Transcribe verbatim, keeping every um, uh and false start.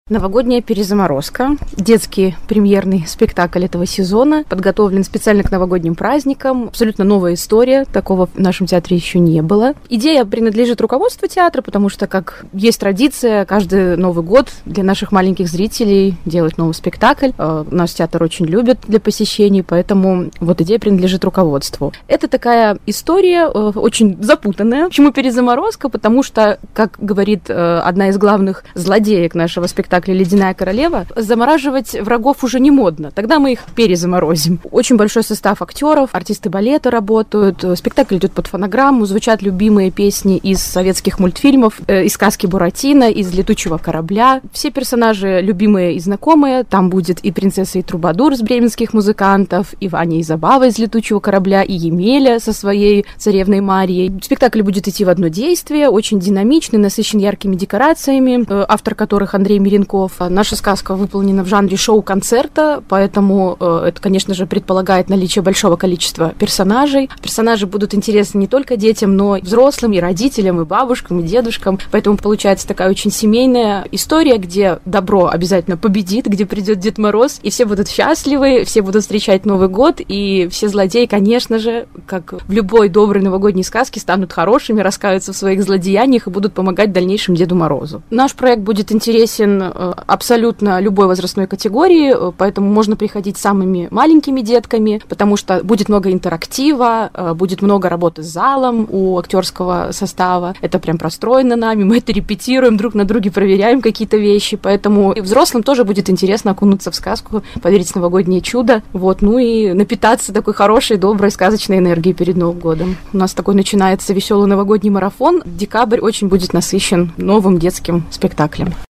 Новогодняя перезаморозка. Детский премьерный спектакль этого сезона. Подготовлен специально к новогодним праздникам. Абсолютно новая история. Такого в нашем театре еще не было. Идея принадлежит руководству театра, потому что, как есть традиция, каждый Новый год для наших маленьких зрителей делать новый спектакль. Наш театр очень любит для посещений, поэтому вот идея принадлежит руководству. Это такая история очень запутанная. Почему перезаморозка? Потому что, как говорит одна из главных злодеек нашего спектакля, «Ледяная королева», замораживать врагов уже не модно. Тогда мы их перезаморозим. Очень большой состав актеров, артисты балета работают, спектакль идет под фонограмму, звучат любимые песни из советских мультфильмов, э, из сказки Буратино, из «Летучего корабля». Все персонажи любимые и знакомые. Там будет и принцесса, и Трубадур из бременских музыкантов, и Ваня и Забава из «Летучего корабля», и Емеля со своей царевной Марией. Спектакль будет идти в одно действие, очень динамичный, насыщен яркими декорациями, э, автор которых Андрей Миренков. Наша сказка выполнена в жанре шоу-концерта, поэтому э, это, конечно же, предполагает наличие большого количества персонажей. Персонажи будут интересны не только детям, но и взрослым, и родителям, и бабушкам, и дедушкам. Поэтому получается такая очень семейная история, где добро обязательно победит, где придет Дед Мороз, и все будут счастливы, все будут встречать Новый год, и все злодеи, конечно же, как в любой доброй новогодней сказке, станут хорошими, раскаются в своих злодеяниях и будут помогать дальнейшим Деду Морозу. Наш проект будет интересен абсолютно любой возрастной категории, поэтому можно приходить с самыми маленькими детками, потому что будет много интерактива, будет много работы с залом у актерского состава. Это прям простроено нами, мы это репетируем, друг на друге проверяем какие-то вещи, поэтому и взрослым тоже будет интересно окунуться в сказку, поверить в новогоднее чудо, вот, ну и напитаться такой хорошей, доброй, сказочной энергией перед Новым годом. У нас такой начинается веселый новогодний марафон. Декабрь очень будет насыщен новым детским спектаклем.